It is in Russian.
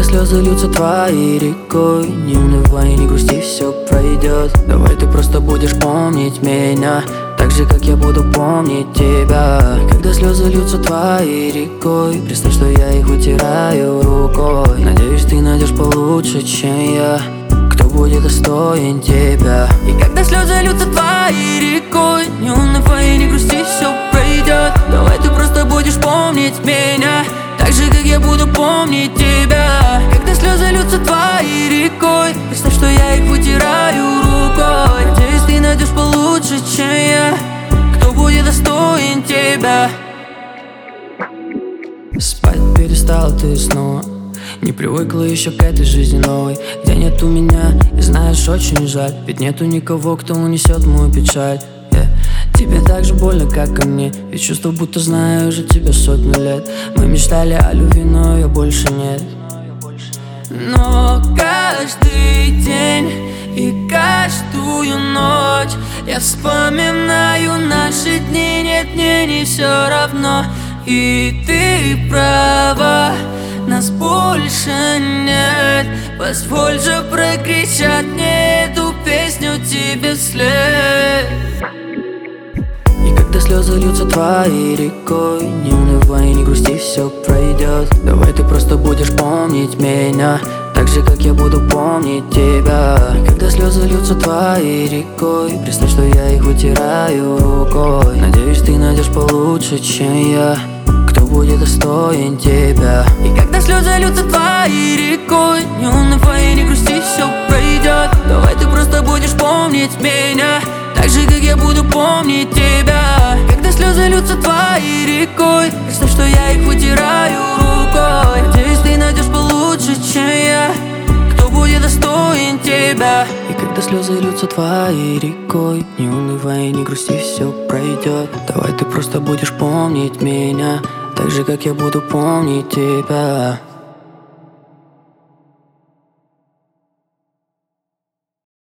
слезы льются твоей рекой, не унывай, не грусти, все пройдет. Давай ты просто будешь помнить меня, так же, как я буду помнить тебя. Когда слезы льются твоей рекой, представь, что я их вытираю рукой. Надеюсь, ты найдешь получше, чем я, кто будет достоин тебя. И когда слезы льются твоей рекой, не унывай, не грусти, все пройдет. Давай ты просто будешь помнить меня, так же, как я буду помнить тебя. Когда слезы льются твоей рекой, представь, что я их вытираю рукой. Надеюсь, ты найдешь получше, чем я, кто будет достоин тебя. Спать перестала ты снова, не привыкла еще к этой жизни новой, где нету меня, и знаешь, очень жаль, ведь нету никого, кто унесет мою печаль. Тебе так же больно, как и мне, ведь чувство, будто знаю уже тебя сотню лет. Мы мечтали о любви, но ее больше нет. Но каждый день и каждую ночь я вспоминаю наши дни. Нет, мне не все равно, и ты права, нас больше нет. Позволь же прокричать мне эту песню тебе вслед. И когда слезы льются твоей рекой, не унывай, не грусти, все пройдет. Давай ты просто будешь помнить меня, так же, как я буду помнить тебя. И когда слезы льются твоей рекой, представь, что я их вытираю рукой. Надеюсь, ты найдешь получше, чем я, кто будет достоин тебя. И когда слезы льются твоей рекой, не унывай, не грусти, все пройдет. Давай ты просто будешь помнить меня, так же, как я буду помнить тебя. Когда слезы льются твоей рекой, представь, что я их вытираю рукой. Надеюсь, ты найдешь получше, чем я, кто будет достоин тебя. И когда слезы льются твоей рекой, не унывай, не грусти, все пройдет. Давай ты просто будешь помнить меня, так же, как я буду помнить тебя.